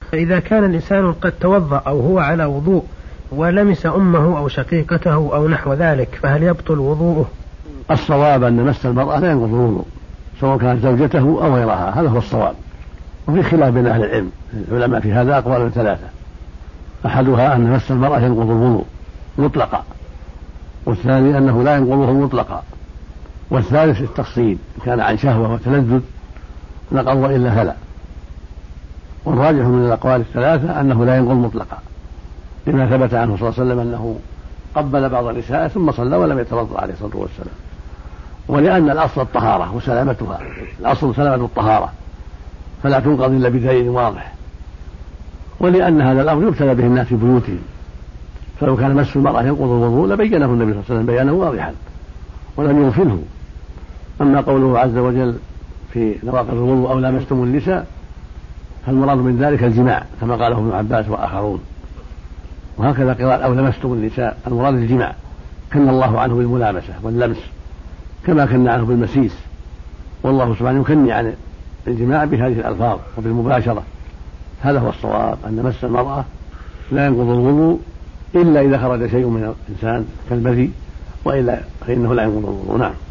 فإذا كان الإنسان قد توضأ أو هو على وضوء ولمس أمه أو شقيقته أو نحو ذلك فهل يبطل وضوءه؟ الصواب أن مس المرأة لا ينقض الوضوء سواء كانت زوجته أو غيرها، هذا هو الصواب. وفي خلاف بين أهل العلم، العلماء في هذا أقوال ثلاثة، أحدها أن مس المرأة ينقض الوضوء مطلقا، والثاني أنه لا ينقضه مطلقا، والثالث التفصيل إن كان عن شهوة وتلذذ نقض إلا فلا. والراجح من الأقوال الثلاثة أنه لا ينقض مطلقا لما ثبت عنه صلى الله عليه وسلم أنه قبل بعض النساء ثم صلى ولم يتوضأ عليه الصلاة والسلام، ولأن الأصل الطهارة وسلامتها، الأصل سلامة الطهارة فلا تنقض إلا بدليل واضح، ولأن هذا الأمر يبتلى به الناس في بيوتهم، فلو كان مس المرأة ينقض الوضوء لبينه النبي صلى الله عليه وسلم بيانا واضحا ولم يغفله. أما قوله عز وجل في نواقض الوضوء أو لامستم النساء فالمراد من ذلك الجماع كما قاله ابن عباس وآخرون، وهكذا قراءة أو لمستم النساء المراد الجماع، كن الله عنه بالملامسة واللمس كما كن عنه بالمسيس، والله سبحانه يكني عن الجماع بهذه الألفاظ وبالمباشرة. هذا هو الصواب أن مس المرأة لا ينقض الوضوء إلا إذا خرج شيء من الإنسان كالبذي، وإلا فإنه لا ينقض الوضوء. نعم.